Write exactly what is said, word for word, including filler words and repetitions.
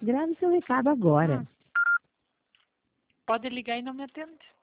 Grave seu recado agora. Hum. Pode ligar e não me atende.